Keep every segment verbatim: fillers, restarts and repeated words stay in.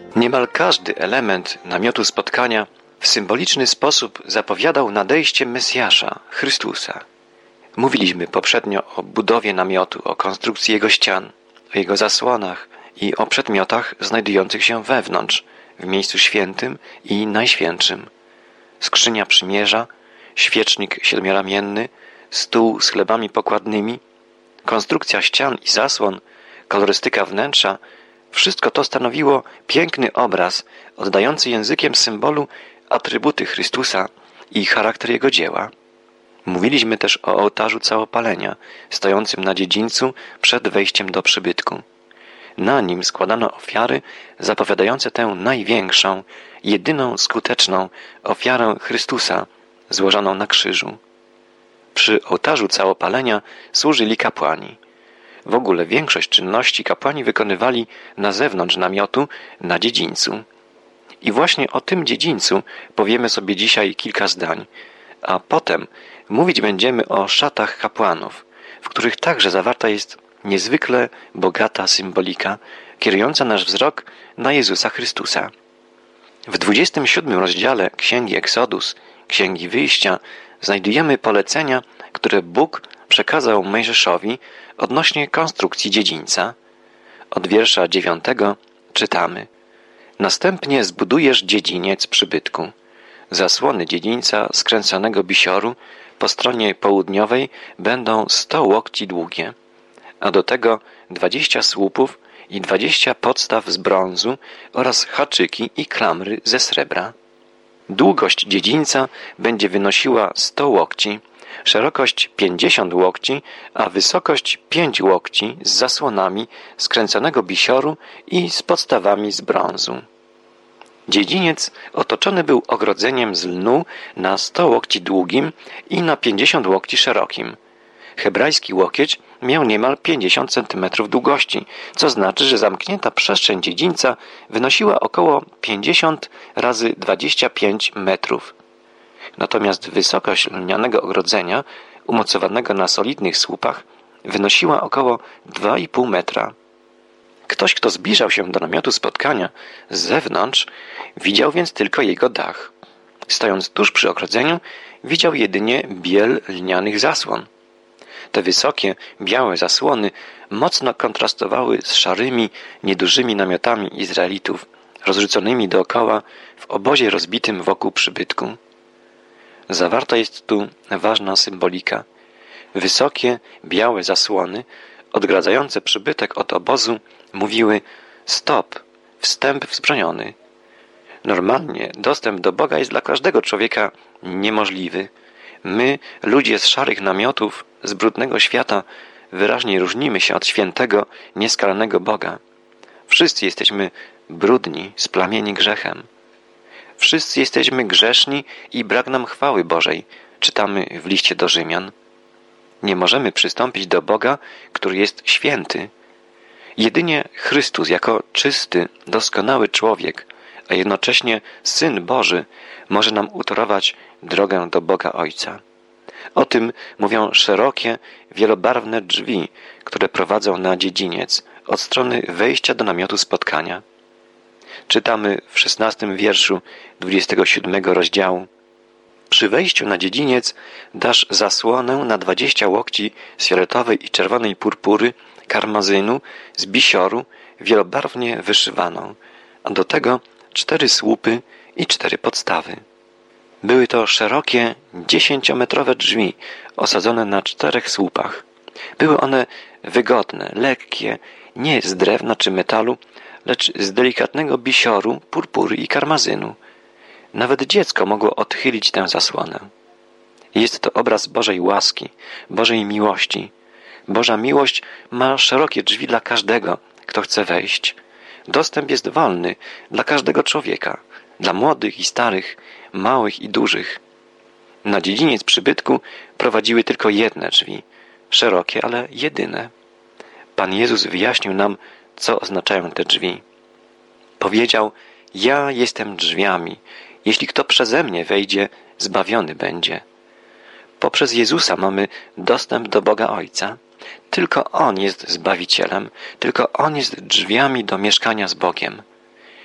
Niemal każdy element namiotu spotkania w symboliczny sposób zapowiadał nadejście Mesjasza, Chrystusa. Mówiliśmy poprzednio o budowie namiotu, o konstrukcji jego ścian, o jego zasłonach i o przedmiotach znajdujących się wewnątrz, w miejscu świętym i najświętszym. Skrzynia przymierza, świecznik siedmioramienny, stół z chlebami pokładnymi, konstrukcja ścian i zasłon, kolorystyka wnętrza, wszystko to stanowiło piękny obraz oddający językiem symbolu atrybuty Chrystusa i charakter Jego dzieła. Mówiliśmy też o ołtarzu całopalenia, stojącym na dziedzińcu przed wejściem do przybytku. Na nim składano ofiary zapowiadające tę największą, jedyną skuteczną ofiarę Chrystusa złożoną na krzyżu. Przy ołtarzu całopalenia służyli kapłani. W ogóle większość czynności kapłani wykonywali na zewnątrz namiotu, na dziedzińcu. I właśnie o tym dziedzińcu powiemy sobie dzisiaj kilka zdań, a potem mówić będziemy o szatach kapłanów, w których także zawarta jest niezwykle bogata symbolika, kierująca nasz wzrok na Jezusa Chrystusa. W dwudziestym siódmym rozdziale Księgi Exodus, Księgi Wyjścia, znajdujemy polecenia, które Bóg przekazał Mojżeszowi odnośnie konstrukcji dziedzińca. Od wiersza dziewiątego czytamy: Następnie zbudujesz dziedziniec przybytku. Zasłony dziedzińca skręconego bisioru po stronie południowej będą sto łokci długie, a do tego dwadzieścia słupów i dwadzieścia podstaw z brązu oraz haczyki i klamry ze srebra. Długość dziedzińca będzie wynosiła sto łokci, szerokość pięćdziesiąt łokci, a wysokość pięć łokci z zasłonami skręconego bisioru i z podstawami z brązu. Dziedziniec otoczony był ogrodzeniem z lnu na sto łokci długim i na pięćdziesiąt łokci szerokim. Hebrajski łokieć miał niemal pięćdziesiąt centymetrów długości, co znaczy, że zamknięta przestrzeń dziedzińca wynosiła około pięćdziesiąt razy dwadzieścia pięć metrów. Natomiast wysokość lnianego ogrodzenia, umocowanego na solidnych słupach, wynosiła około dwa i pół metra. Ktoś, kto zbliżał się do namiotu spotkania z zewnątrz, widział więc tylko jego dach. Stojąc tuż przy ogrodzeniu, widział jedynie biel lnianych zasłon. Te wysokie, białe zasłony mocno kontrastowały z szarymi, niedużymi namiotami Izraelitów, rozrzuconymi dookoła w obozie rozbitym wokół przybytku. Zawarta jest tu ważna symbolika. Wysokie, białe zasłony, odgradzające przybytek od obozu, mówiły: stop, wstęp wzbroniony. Normalnie dostęp do Boga jest dla każdego człowieka niemożliwy. My, ludzie z szarych namiotów, z brudnego świata, wyraźnie różnimy się od świętego, nieskalanego Boga. Wszyscy jesteśmy brudni, splamieni grzechem. Wszyscy jesteśmy grzeszni i brak nam chwały Bożej, czytamy w liście do Rzymian. Nie możemy przystąpić do Boga, który jest święty. Jedynie Chrystus jako czysty, doskonały człowiek, a jednocześnie Syn Boży może nam utorować drogę do Boga Ojca. O tym mówią szerokie, wielobarwne drzwi, które prowadzą na dziedziniec od strony wejścia do namiotu spotkania. Czytamy w szesnastym wierszu dwudziestego siódmego rozdziału: Przy wejściu na dziedziniec dasz zasłonę na dwadzieścia łokci z fioletowej i czerwonej purpury, karmazynu, z bisioru, wielobarwnie wyszywaną, a do tego cztery słupy i cztery podstawy. Były to szerokie, dziesięciometrowe drzwi osadzone na czterech słupach. Były one wygodne, lekkie, nie z drewna czy metalu, lecz z delikatnego bisioru, purpury i karmazynu. Nawet dziecko mogło odchylić tę zasłonę. Jest to obraz Bożej łaski, Bożej miłości. Boża miłość ma szerokie drzwi dla każdego, kto chce wejść. Dostęp jest wolny dla każdego człowieka, dla młodych i starych, małych i dużych. Na dziedziniec przybytku prowadziły tylko jedne drzwi, szerokie, ale jedyne. Pan Jezus wyjaśnił nam, co oznaczają te drzwi. Powiedział: ja jestem drzwiami. Jeśli kto przeze mnie wejdzie, zbawiony będzie. Poprzez Jezusa mamy dostęp do Boga Ojca. Tylko On jest Zbawicielem, tylko On jest drzwiami do mieszkania z Bogiem.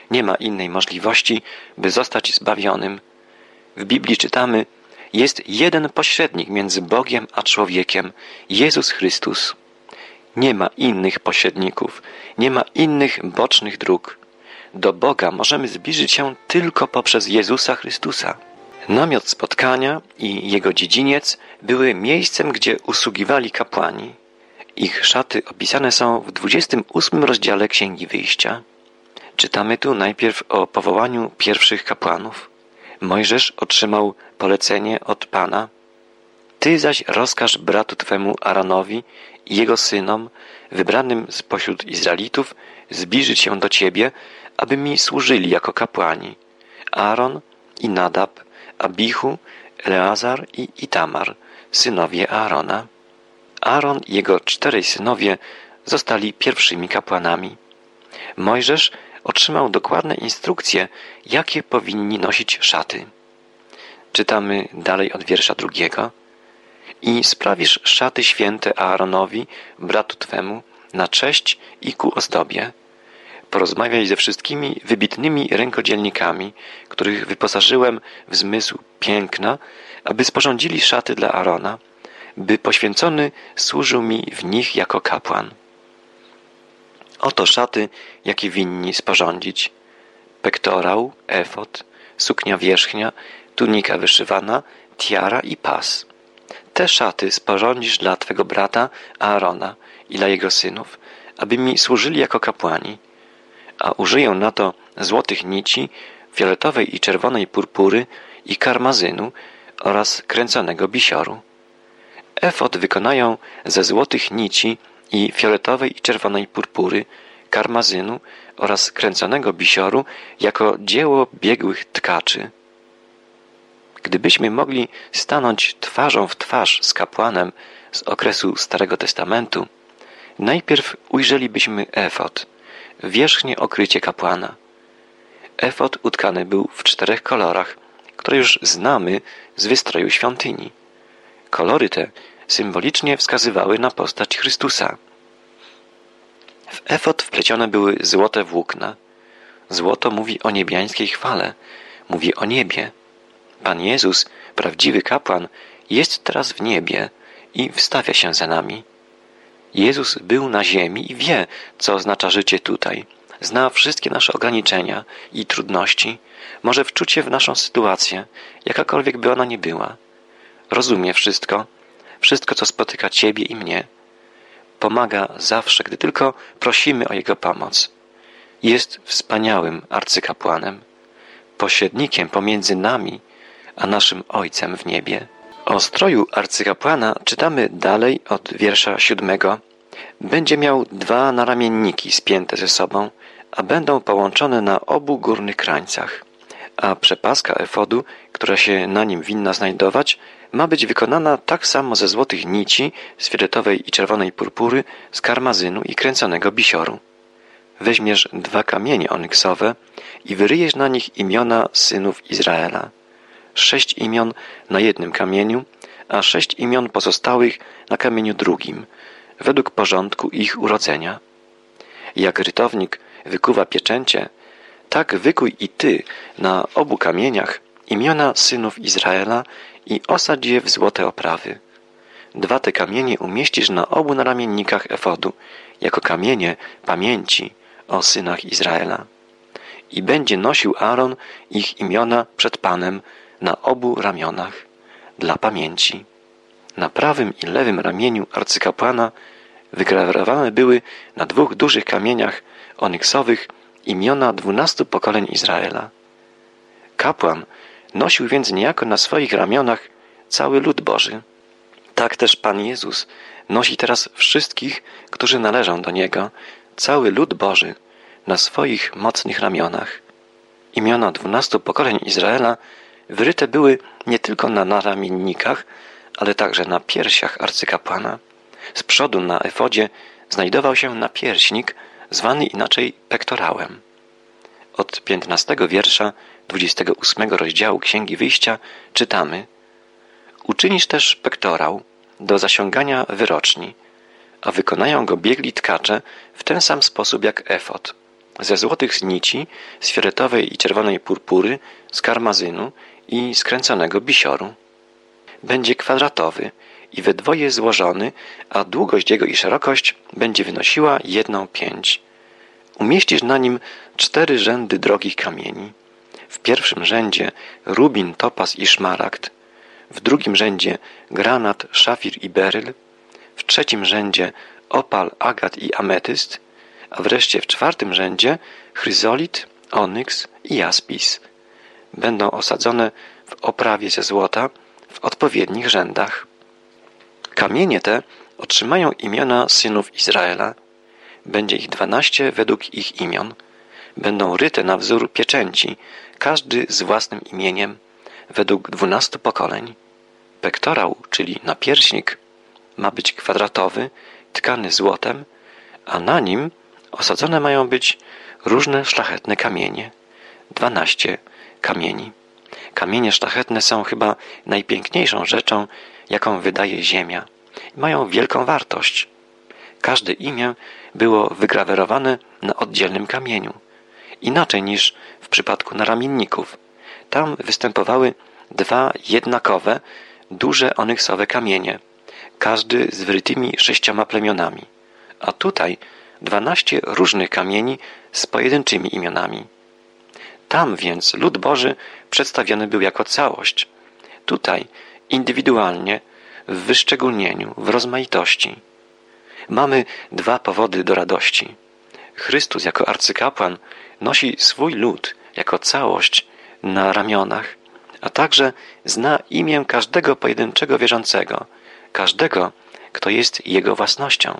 Nie ma innej możliwości, by zostać zbawionym. W Biblii czytamy: jest jeden pośrednik między Bogiem a człowiekiem, Jezus Chrystus. Nie ma innych pośredników, nie ma innych bocznych dróg. Do Boga możemy zbliżyć się tylko poprzez Jezusa Chrystusa. Namiot spotkania i jego dziedziniec były miejscem, gdzie usługiwali kapłani. Ich szaty opisane są w dwudziestym ósmym rozdziale Księgi Wyjścia. Czytamy tu najpierw o powołaniu pierwszych kapłanów. Mojżesz otrzymał polecenie od Pana: Ty zaś rozkaż bratu Twemu Aaronowi i jego synom, wybranym spośród Izraelitów, zbliżyć się do Ciebie, aby mi służyli jako kapłani. Aaron i Nadab, Abichu, Eleazar i Itamar, synowie Aarona. Aaron i jego czterej synowie zostali pierwszymi kapłanami. Mojżesz otrzymał dokładne instrukcje, jakie powinni nosić szaty. Czytamy dalej od wiersza drugiego. I sprawisz szaty święte Aaronowi, bratu Twemu, na cześć i ku ozdobie. Porozmawiaj ze wszystkimi wybitnymi rękodzielnikami, których wyposażyłem w zmysł piękna, aby sporządzili szaty dla Aarona, by poświęcony służył mi w nich jako kapłan. Oto szaty, jakie winni sporządzić: pektorał, efod, suknia wierzchnia, tunika wyszywana, tiara i pas. Te szaty sporządzisz dla Twego brata Aarona i dla jego synów, aby mi służyli jako kapłani, a użyję na to złotych nici, fioletowej i czerwonej purpury i karmazynu oraz kręconego bisioru. Efod wykonają ze złotych nici i fioletowej i czerwonej purpury, karmazynu oraz kręconego bisioru jako dzieło biegłych tkaczy. Gdybyśmy mogli stanąć twarzą w twarz z kapłanem z okresu Starego Testamentu, najpierw ujrzelibyśmy efod, wierzchnie okrycie kapłana. Efod utkany był w czterech kolorach, które już znamy z wystroju świątyni. Kolory te symbolicznie wskazywały na postać Chrystusa. W efod wplecione były złote włókna. Złoto mówi o niebiańskiej chwale, mówi o niebie. Pan Jezus, prawdziwy kapłan, jest teraz w niebie i wstawia się za nami. Jezus był na ziemi i wie, co oznacza życie tutaj. Zna wszystkie nasze ograniczenia i trudności, może wczuć się w naszą sytuację, jakakolwiek by ona nie była. Rozumie wszystko, wszystko, co spotyka Ciebie i mnie. Pomaga zawsze, gdy tylko prosimy o Jego pomoc. Jest wspaniałym arcykapłanem, pośrednikiem pomiędzy nami a naszym Ojcem w niebie. O stroju arcykapłana czytamy dalej od wiersza siódmego. Będzie miał dwa naramienniki spięte ze sobą, a będą połączone na obu górnych krańcach. A przepaska efodu, która się na nim winna znajdować, ma być wykonana tak samo ze złotych nici, z fioletowej i czerwonej purpury, z karmazynu i kręconego bisioru. Weźmiesz dwa kamienie onyksowe i wyryjesz na nich imiona synów Izraela. Sześć imion na jednym kamieniu, a sześć imion pozostałych na kamieniu drugim, według porządku ich urodzenia. Jak rytownik wykuwa pieczęcie, tak wykuj i ty na obu kamieniach imiona synów Izraela i osadź je w złote oprawy. Dwa te kamienie umieścisz na obu naramiennikach efodu, jako kamienie pamięci o synach Izraela. I będzie nosił Aaron ich imiona przed Panem na obu ramionach, dla pamięci. Na prawym i lewym ramieniu arcykapłana wygrawerowane były na dwóch dużych kamieniach onyksowych imiona dwunastu pokoleń Izraela. Kapłan nosił więc niejako na swoich ramionach cały lud Boży. Tak też Pan Jezus nosi teraz wszystkich, którzy należą do Niego, cały lud Boży na swoich mocnych ramionach. Imiona dwunastu pokoleń Izraela wyryte były nie tylko na naramiennikach, ale także na piersiach arcykapłana. Z przodu na efodzie znajdował się napierśnik, zwany inaczej pektorałem. Od piętnastego wiersza dwudziestego ósmego rozdziału Księgi Wyjścia czytamy: Uczynisz też pektorał do zasiągania wyroczni, a wykonają go biegli tkacze w ten sam sposób jak efod. ze złotych nici, z fioletowej i czerwonej purpury, z karmazynu i skręconego bisioru. Będzie kwadratowy i we dwoje złożony, a długość jego i szerokość będzie wynosiła jedną pięć. Umieścisz na nim cztery rzędy drogich kamieni. W pierwszym rzędzie rubin, topaz i szmaragd, w drugim rzędzie granat, szafir i beryl, w trzecim rzędzie opal, agat i ametyst, a wreszcie w czwartym rzędzie chryzolit, onyks i jaspis. Będą osadzone w oprawie ze złota w odpowiednich rzędach. Kamienie te otrzymają imiona synów Izraela. Będzie ich dwanaście według ich imion. Będą ryte na wzór pieczęci, każdy z własnym imieniem, według dwunastu pokoleń. Pektorał, czyli napierśnik, ma być kwadratowy, tkany złotem, a na nim osadzone mają być różne szlachetne kamienie. Dwanaście kamieni. Kamienie szlachetne są chyba najpiękniejszą rzeczą, jaką wydaje ziemia. Mają wielką wartość. Każde imię było wygrawerowane na oddzielnym kamieniu. Inaczej niż w przypadku naramienników. Tam występowały dwa jednakowe, duże onyksowe kamienie, każdy z wrytymi sześcioma plemionami. A tutaj dwanaście różnych kamieni z pojedynczymi imionami. Tam więc lud Boży przedstawiony był jako całość. Tutaj indywidualnie, w wyszczególnieniu, w rozmaitości. Mamy dwa powody do radości. Chrystus jako arcykapłan nosi swój lud jako całość na ramionach, a także zna imię każdego pojedynczego wierzącego, każdego, kto jest Jego własnością.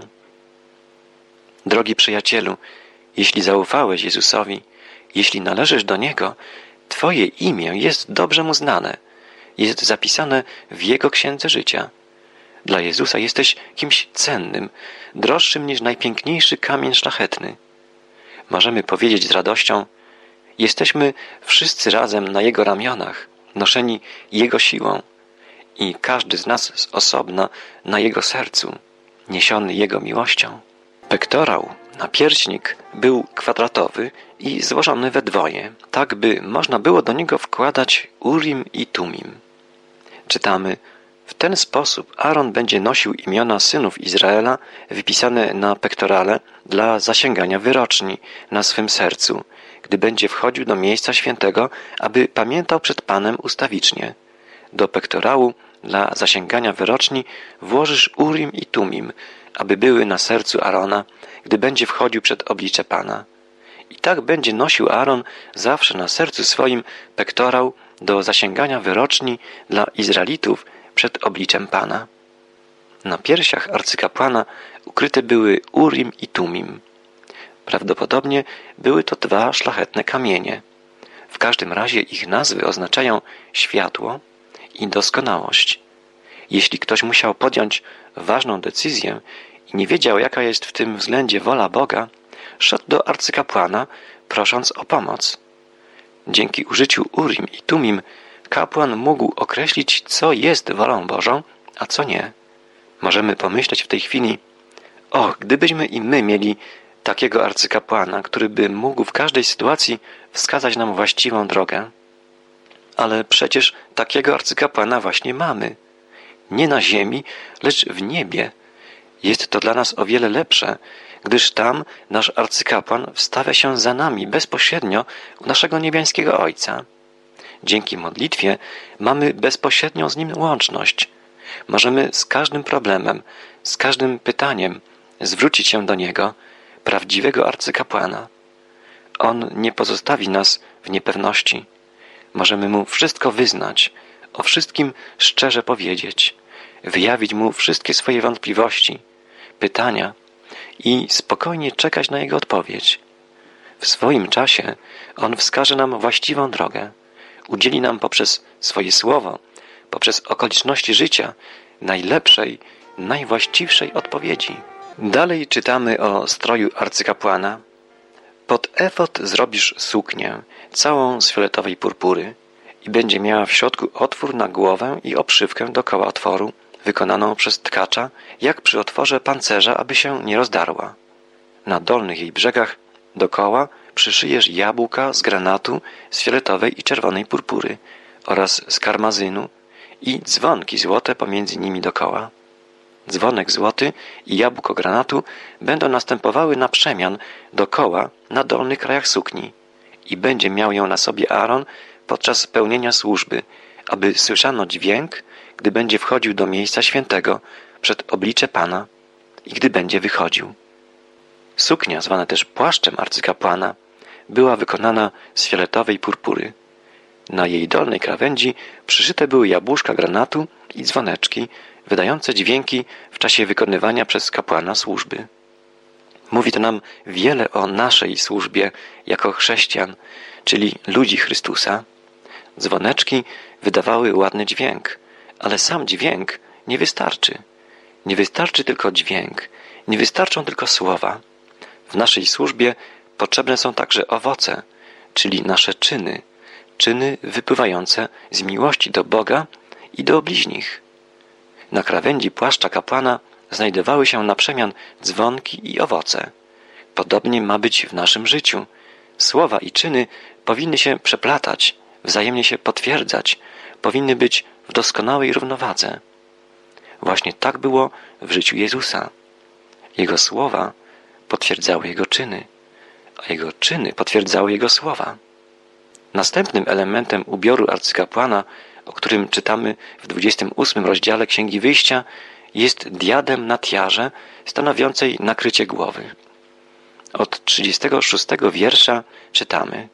Drogi przyjacielu, jeśli zaufałeś Jezusowi, jeśli należysz do Niego, Twoje imię jest dobrze Mu znane, jest zapisane w Jego księdze życia. Dla Jezusa jesteś kimś cennym, droższym niż najpiękniejszy kamień szlachetny. Możemy powiedzieć z radością, jesteśmy wszyscy razem na Jego ramionach, noszeni Jego siłą i każdy z nas z osobna na Jego sercu, niesiony Jego miłością. Pektorał, napierśnik, był kwadratowy i złożony we dwoje, tak by można było do niego wkładać Urim i Tumim. Czytamy, w ten sposób Aaron będzie nosił imiona synów Izraela wypisane na pektorale dla zasięgania wyroczni na swym sercu, gdy będzie wchodził do miejsca świętego, aby pamiętał przed Panem ustawicznie. Do pektorału dla zasięgania wyroczni włożysz Urim i Tumim, aby były na sercu Arona, gdy będzie wchodził przed oblicze Pana. I tak będzie nosił Aaron zawsze na sercu swoim pektorał do zasięgania wyroczni dla Izraelitów przed obliczem Pana. Na piersiach arcykapłana ukryte były Urim i Tumim. Prawdopodobnie były to dwa szlachetne kamienie. W każdym razie ich nazwy oznaczają światło i doskonałość. Jeśli ktoś musiał podjąć ważną decyzję i nie wiedział, jaka jest w tym względzie wola Boga, szedł do arcykapłana, prosząc o pomoc. Dzięki użyciu Urim i Tumim kapłan mógł określić, co jest wolą Bożą, a co nie. Możemy pomyśleć w tej chwili, o, gdybyśmy i my mieli takiego arcykapłana, który by mógł w każdej sytuacji wskazać nam właściwą drogę. Ale przecież takiego arcykapłana właśnie mamy. Nie na ziemi, lecz w niebie. Jest to dla nas o wiele lepsze, gdyż tam nasz arcykapłan wstawia się za nami bezpośrednio u naszego niebiańskiego Ojca. Dzięki modlitwie mamy bezpośrednią z Nim łączność. Możemy z każdym problemem, z każdym pytaniem zwrócić się do Niego, prawdziwego arcykapłana. On nie pozostawi nas w niepewności. Możemy Mu wszystko wyznać, o wszystkim szczerze powiedzieć, wyjawić Mu wszystkie swoje wątpliwości, pytania i spokojnie czekać na Jego odpowiedź. W swoim czasie On wskaże nam właściwą drogę, udzieli nam poprzez swoje słowo, poprzez okoliczności życia najlepszej, najwłaściwszej odpowiedzi. Dalej czytamy o stroju arcykapłana. Pod efod zrobisz suknię, całą z fioletowej purpury i będzie miała w środku otwór na głowę i obszywkę dokoła otworu, wykonaną przez tkacza, jak przy otworze pancerza, aby się nie rozdarła. Na dolnych jej brzegach dokoła przyszyjesz jabłka z granatu, z fioletowej i czerwonej purpury oraz z karmazynu i dzwonki złote pomiędzy nimi dokoła. Dzwonek złoty i jabłko granatu będą następowały na przemian dokoła na dolnych krajach sukni i będzie miał ją na sobie Aaron podczas pełnienia służby, aby słyszano dźwięk, gdy będzie wchodził do miejsca świętego przed oblicze Pana i gdy będzie wychodził. Suknia, zwana też płaszczem arcykapłana, była wykonana z fioletowej purpury. Na jej dolnej krawędzi przyszyte były jabłuszka granatu i dzwoneczki, wydające dźwięki w czasie wykonywania przez kapłana służby. Mówi to nam wiele o naszej służbie jako chrześcijan, czyli ludzi Chrystusa. Dzwoneczki wydawały ładny dźwięk, ale sam dźwięk nie wystarczy. Nie wystarczy tylko dźwięk, nie wystarczą tylko słowa. W naszej służbie potrzebne są także owoce, czyli nasze czyny, czyny wypływające z miłości do Boga i do bliźnich. Na krawędzi płaszcza kapłana znajdowały się na przemian dzwonki i owoce. Podobnie ma być w naszym życiu. Słowa i czyny powinny się przeplatać, wzajemnie się potwierdzać, powinny być w doskonałej równowadze. Właśnie tak było w życiu Jezusa. Jego słowa potwierdzały Jego czyny, a Jego czyny potwierdzały Jego słowa. Następnym elementem ubioru arcykapłana, o którym czytamy w dwudziestym ósmym rozdziale Księgi Wyjścia, jest diadem na tiarze stanowiącej nakrycie głowy. Od trzydziestego szóstego wiersza czytamy: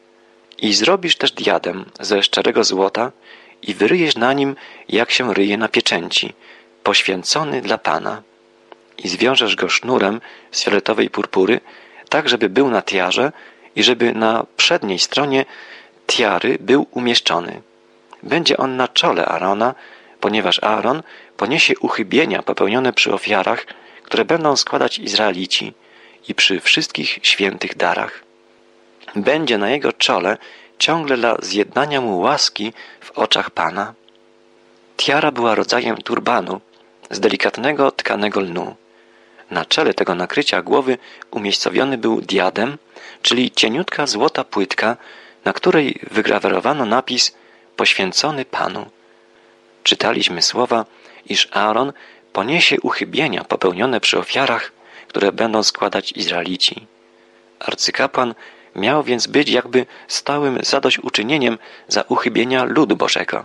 I zrobisz też diadem ze szczerego złota i wyryjesz na nim, jak się ryje na pieczęci, poświęcony dla Pana. I zwiążesz go sznurem z fioletowej purpury, tak żeby był na tiarze i żeby na przedniej stronie tiary był umieszczony. Będzie on na czole Aarona, ponieważ Aaron poniesie uchybienia popełnione przy ofiarach, które będą składać Izraelici i przy wszystkich świętych darach. Będzie na jego czole ciągle dla zjednania mu łaski w oczach Pana. Tiara była rodzajem turbanu z delikatnego tkanego lnu. Na czele tego nakrycia głowy umiejscowiony był diadem, czyli cieniutka złota płytka, na której wygrawerowano napis poświęcony Panu. Czytaliśmy słowa, iż Aaron poniesie uchybienia popełnione przy ofiarach, które będą składać Izraelici. Arcykapłan miał więc być jakby stałym zadośćuczynieniem za uchybienia ludu Bożego.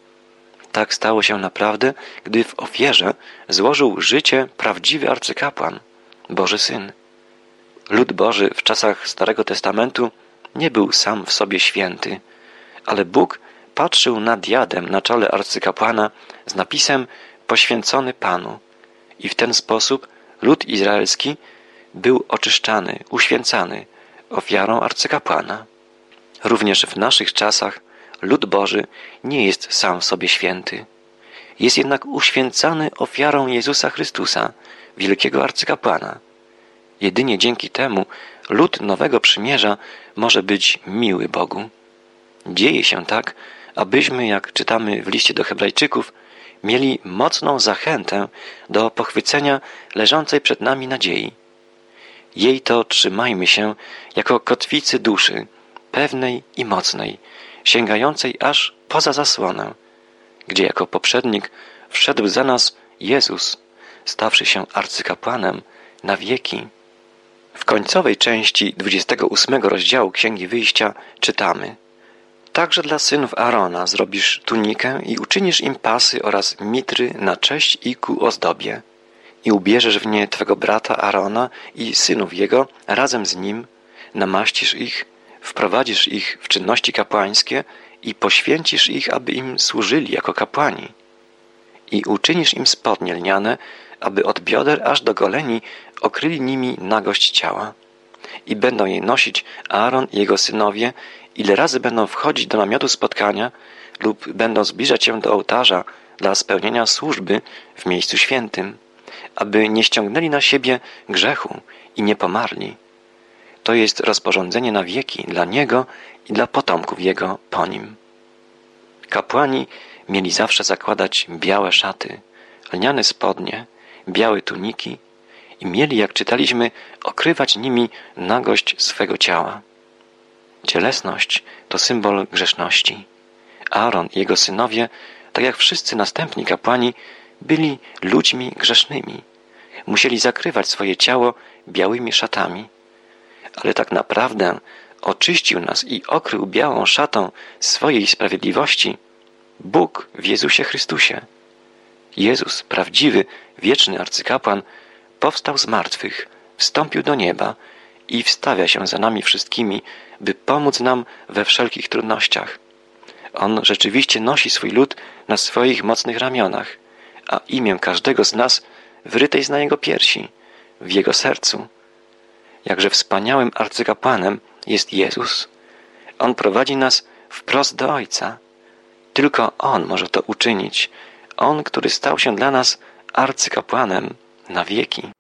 Tak stało się naprawdę, gdy w ofierze złożył życie prawdziwy arcykapłan, Boży Syn. Lud Boży w czasach Starego Testamentu nie był sam w sobie święty, ale Bóg patrzył na diadem na czole arcykapłana z napisem poświęcony Panu i w ten sposób lud izraelski był oczyszczany, uświęcany ofiarą arcykapłana. Również w naszych czasach lud Boży nie jest sam w sobie święty. Jest jednak uświęcany ofiarą Jezusa Chrystusa, wielkiego arcykapłana. Jedynie dzięki temu lud Nowego Przymierza może być miły Bogu. Dzieje się tak, abyśmy, jak czytamy w liście do Hebrajczyków, mieli mocną zachętę do pochwycenia leżącej przed nami nadziei. Jej to trzymajmy się jako kotwicy duszy, pewnej i mocnej, sięgającej aż poza zasłonę, gdzie jako poprzednik wszedł za nas Jezus, stawszy się arcykapłanem na wieki. W końcowej części dwudziestego ósmego rozdziału Księgi Wyjścia czytamy: Także dla synów Aarona zrobisz tunikę i uczynisz im pasy oraz mitry na cześć i ku ozdobie. I ubierzesz w nie twego brata Aarona i synów jego razem z nim, namaścisz ich, wprowadzisz ich w czynności kapłańskie i poświęcisz ich, aby im służyli jako kapłani. I uczynisz im spodnie lniane, aby od bioder aż do goleni okryli nimi nagość ciała. I będą jej nosić Aaron i jego synowie, ile razy będą wchodzić do namiotu spotkania lub będą zbliżać się do ołtarza dla spełnienia służby w miejscu świętym, aby nie ściągnęli na siebie grzechu i nie pomarli. To jest rozporządzenie na wieki dla niego i dla potomków jego po nim. Kapłani mieli zawsze zakładać białe szaty, lniane spodnie, białe tuniki i mieli, jak czytaliśmy, okrywać nimi nagość swego ciała. Cielesność to symbol grzeszności. Aaron i jego synowie, tak jak wszyscy następni kapłani, byli ludźmi grzesznymi. Musieli zakrywać swoje ciało białymi szatami. Ale tak naprawdę oczyścił nas i okrył białą szatą swojej sprawiedliwości Bóg w Jezusie Chrystusie. Jezus, prawdziwy, wieczny arcykapłan, powstał z martwych, wstąpił do nieba i wstawia się za nami wszystkimi, by pomóc nam we wszelkich trudnościach. On rzeczywiście nosi swój lud na swoich mocnych ramionach, a imię każdego z nas wryte jest na jego piersi, w jego sercu. Jakże wspaniałym arcykapłanem jest Jezus. On prowadzi nas wprost do Ojca. Tylko On może to uczynić. On, który stał się dla nas arcykapłanem na wieki.